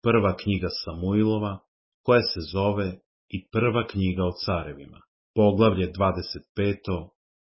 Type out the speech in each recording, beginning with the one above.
prva knjiga Samuilova, koja se zove i prva knjiga o carevima. Poglavlje 25.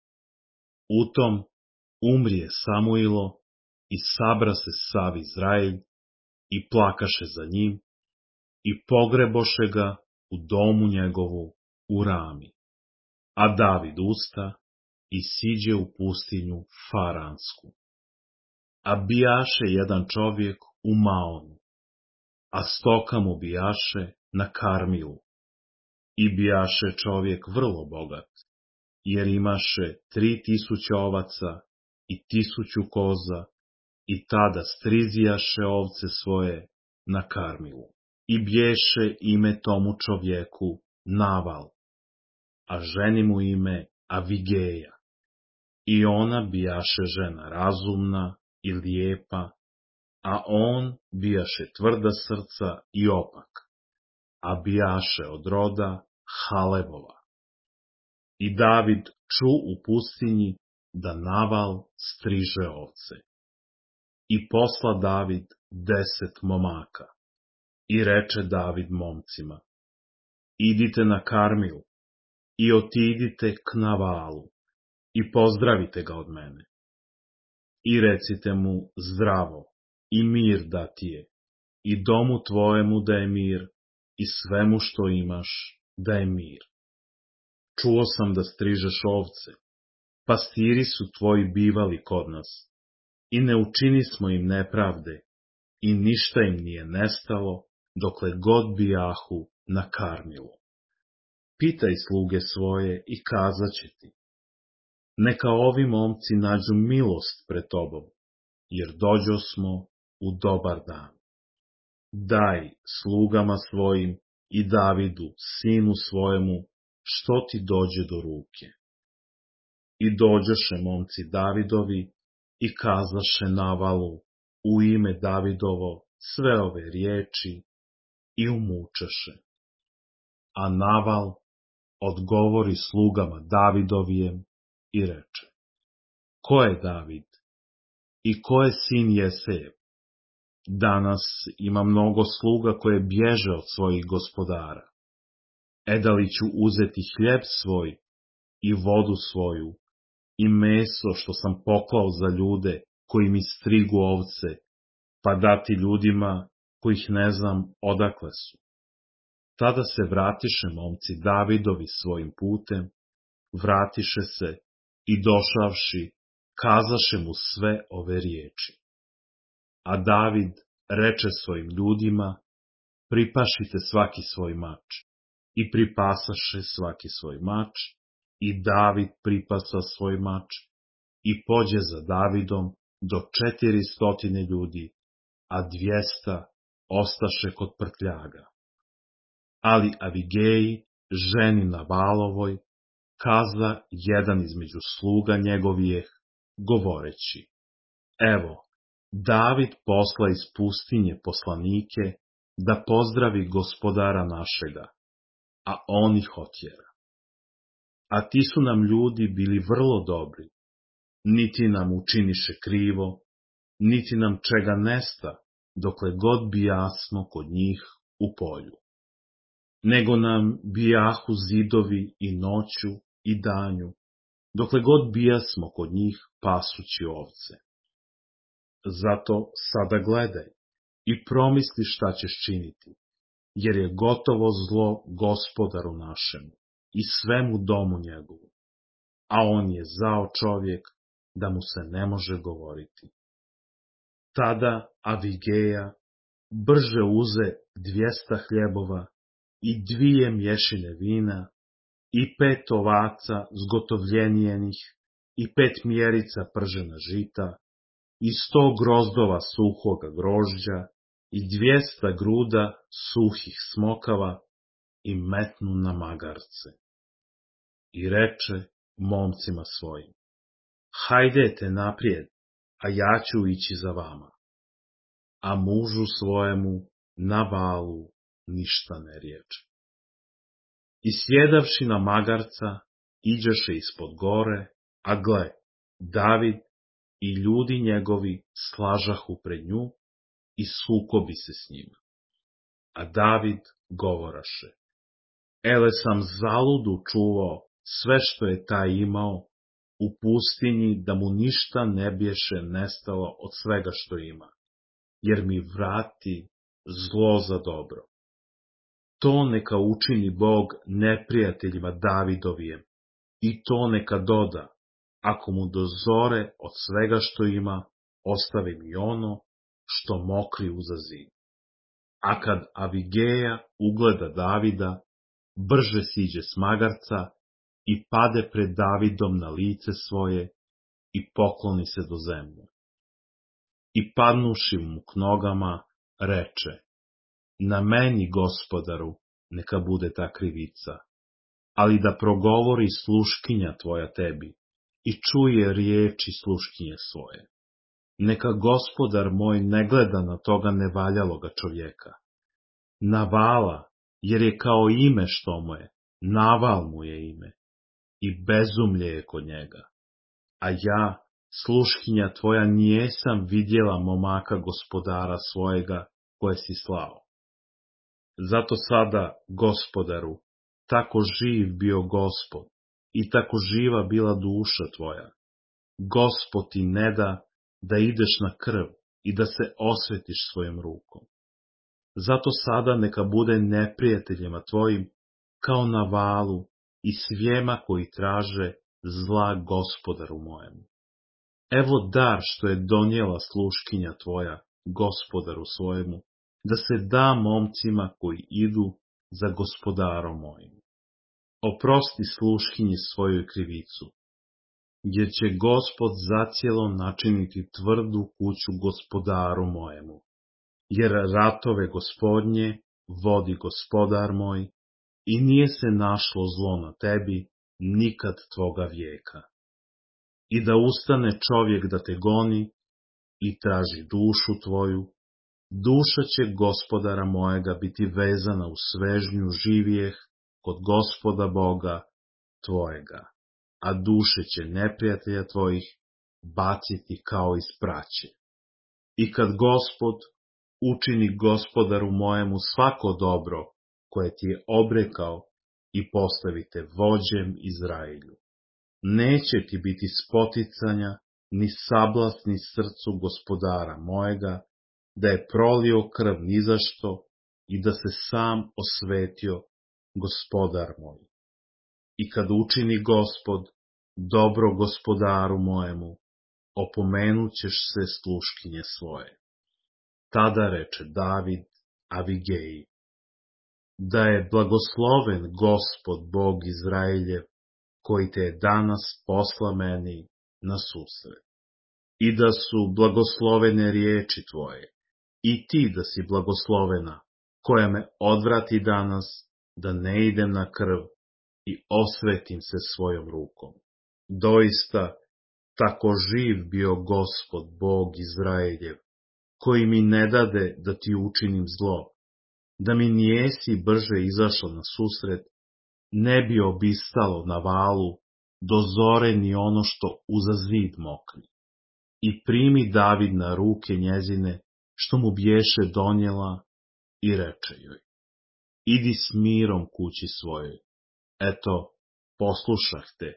U tom umrije Samuilo i sabra se sav Izraelj i plakaše za njim i pogreboše ga u domu njegovu u Rami. A David usta i siđe u pustinju Faransku. A bijaše jedan čovjek u Maonu, a stoka mu bijaše na Karmilu. I bijaše čovjek vrlo bogat, jer imaše 3000 ovaca i 1000 koza, i tada strizijaše ovce svoje na Karmilu. I bješe ime tomu čovjeku Naval, a ženi mu ime Avigeja. I ona bijaše žena razumna i lijepa, a on bijaše tvrda srca i opak, a bijaše od roda Halebova. I David ču u pustinji da Naval striže ovce. I posla David 10 momaka. I reče David momcima: idite na Karmil i otidite k Navalu i pozdravite ga od mene. I recite mu zdravo i mir da ti je, i domu tvojemu da je mir, i svemu što imaš da je mir. Čuo sam da strižeš ovce, pastiri su tvoji bivali kod nas, i ne učini smo im nepravde, i ništa im nije nestalo, dokle god bijahu na Karmilu. Pitaj sluge svoje i kazat će ti: neka ovi momci nađu milost pred tobom, jer dođo smo u dobar dan. Daj slugama svojim i Davidu, sinu svojemu, što ti dođe do ruke. I dođoše momci Davidovi i kazaše Navalu u ime Davidovo sve ove riječi i umučeše. A Naval odgovori slugama Davidovijem i reče: ko je David i ko je sin Jesejev? Danas ima mnogo sluga koje bježe od svojih gospodara. Da li ću uzeti hljeb svoj i vodu svoju i meso što sam poklao za ljude koji mi strigu ovce, pa dati ljudima kojih ne znam odakle su? Tada se vratiše momci Davidovi svojim putem, vratiše se i došavši, kazaše mu sve ove riječi. A David reče svojim ljudima: pripašite svaki svoj mač. I pripasaše svaki svoj mač, i David pripasa svoj mač, i pođe za Davidom do 400 ljudi, a 200 ostaše kod prtljaga. Ali Avigeji, ženi Navalovoj, kaza jedan između sluga njegovijeh, govoreći: evo, David posla iz pustinje poslanike da pozdravi gospodara našega, a on ih otjera. A ti su nam ljudi bili vrlo dobri, niti nam učiniše krivo, niti nam čega nesta, dokle god bijasmo kod njih u polju. Nego nam bijahu zidovi i noću i danju, dokle god bijasmo kod njih pasući ovce. Zato sada gledaj i promisli šta ćeš činiti, jer je gotovo zlo gospodaru našemu i svemu domu njegovu, a on je zao čovjek da mu se ne može govoriti. Tada Avigeja brže uze 200 hljebova i 2 mješine vina i 5 ovaca zgotovljenijenih i 5 mjerica pržena žita i 100 grozdova suhoga grožđa i 200 gruda suhih smokava i metnu na magarce. I reče momcima svojim: hajdete naprijed, a ja ću ići za vama. A mužu svojemu Navalu ništa ne riječe. I sjedavši na magarca, iđeše ispod gore, a gle, David i ljudi njegovi slažahu pred nju i sukobi se s njima. A David govoraše: Ele sam zaludu čuvao sve što je taj imao u pustinji, da mu ništa ne bješe nestalo od svega što ima, jer mi vrati zlo za dobro. To neka učini Bog neprijateljima Davidovijem, i to neka doda, ako mu dozore od svega što ima, ostavi mi ono što mokri uza zid. A kad Avigeja ugleda Davida, brže siđe s magarca i pade pred Davidom na lice svoje i pokloni se do zemlje. I padnuši mu k nogama, reče: Na meni, Gospodaru, neka bude ta krivica, ali da progovori sluškinja tvoja tebi i čuje riječi sluškinje svoje. Neka Gospodar moj ne gleda na toga nevaljaloga čovjeka. Navala, jer je kao ime što mu je, Naval mu je ime, i bezumlje je kod njega. A ja, sluškinja tvoja, nijesam vidjela momaka gospodara svojega koje si slao. Zato sada, Gospodaru, tako živ bio Gospod i tako živa bila duša tvoja. Gospod ti ne da ideš na krv i da se osvetiš svojom rukom. Zato sada neka bude neprijateljima tvojim kao na valu i svijema koji traže zla Gospodaru mojemu. Evo dar što je donijela sluškinja tvoja Gospodaru svojemu, da se da momcima koji idu za Gospodarom mojim. Oprosti sluškinji svoju krivicu, jer će Gospod zacijelo načiniti tvrdu kuću Gospodaru mojemu. Jer ratove Gospodnje vodi Gospodar moj, i nije se našlo zlo na tebi nikad tvoga vijeka. I da ustane čovjek da te goni i traži dušu tvoju, duša će Gospodara mojega biti vezana u svežnju živijeh kod Gospoda Boga tvojega, a duše će neprijatelja tvojih baciti kao iz praće. I kad Gospod učini Gospodaru mojemu svako dobro koje ti je obrekao i postavite vođem Izraelju. Neće ti biti spoticanja ni sablasni srcu Gospodara mojega, da je prolio krv nizašto i da se sam osvetio Gospodar moj. I kad učini Gospod dobro Gospodaru mojemu, opomenut ćeš se sluškinje svoje. Tada reče David Avigeji: Da je blagosloven Gospod Bog Izraeljev, koji te je danas posla meni na susret. I da su blagoslovene riječi tvoje, i ti da si blagoslovena, koja me odvrati danas, da ne idem na krv i osvetim se svojom rukom. Doista, tako živ bio Gospod Bog Izraeljev, koji mi ne dade da ti učinim zlo, da mi nijesi brže izašao na susret, ne bi obistalo na valu, do zore ni ono što uza zid mokri. I primi David na ruke njezine, što mu bješe donijela, i reče joj: Idi s mirom kući svojoj. Eto, poslušah te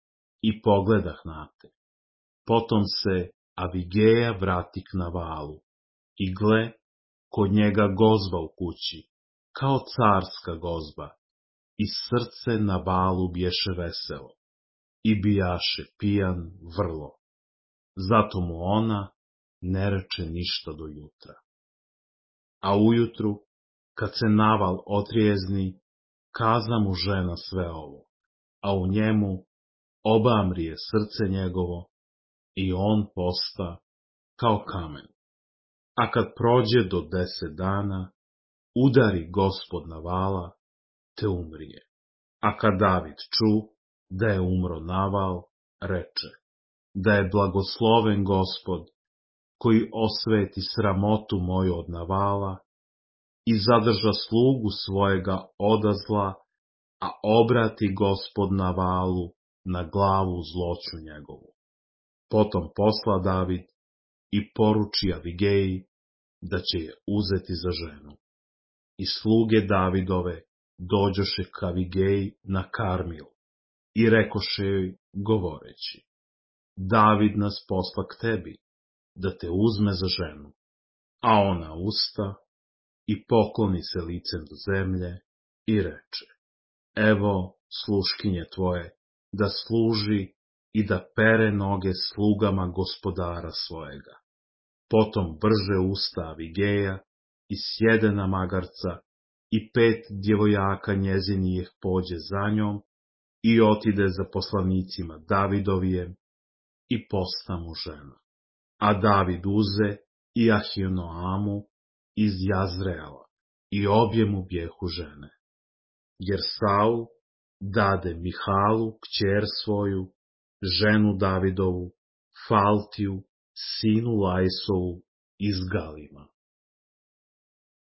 i pogledah na te. Potom se Avigeja vrati k Navalu, i gle, kod njega gozba u kući, kao carska gozba, i srce Navalu bješe veselo, i bijaše pijan vrlo. Zato mu ona ne reče ništa do jutra. A ujutru, kad se Naval otrijezni, kaza mu žena sve ovo, a u njemu obamrije srce njegovo, i on posta kao kamen. A kad prođe do 10 dana, udari Gospod Navala, te umrije. A kad David ču da je umro Naval, reče: Da je blagosloven Gospod, koji osveti sramotu moju od Navala i zadrža slugu svojega odazla, a obrati Gospod Navalu na glavu zloću njegovu. Potom posla David i poruči Avigeji da će je uzeti za ženu. i sluge Davidove dođoše k Avigeji na Karmil i rekoše joj govoreći: David nas posla k tebi, da te uzme za ženu. A ona usta i pokloni se licem do zemlje i reče: Evo sluškinje tvoje, da služi i da pere noge slugama gospodara svojega. Potom brže usta Avigeja i sjede na magarca i 5 djevojaka njezinijih pođe za njom i otide za poslanicima Davidovijem i posta mu žena. A David uze i Ahinoamu iz Jazreela i obje mu bjehu žene. Jer Saul dade Mihalu, kćer svoju, ženu Davidovu, Faltiju, sinu Lajsovu iz Galima.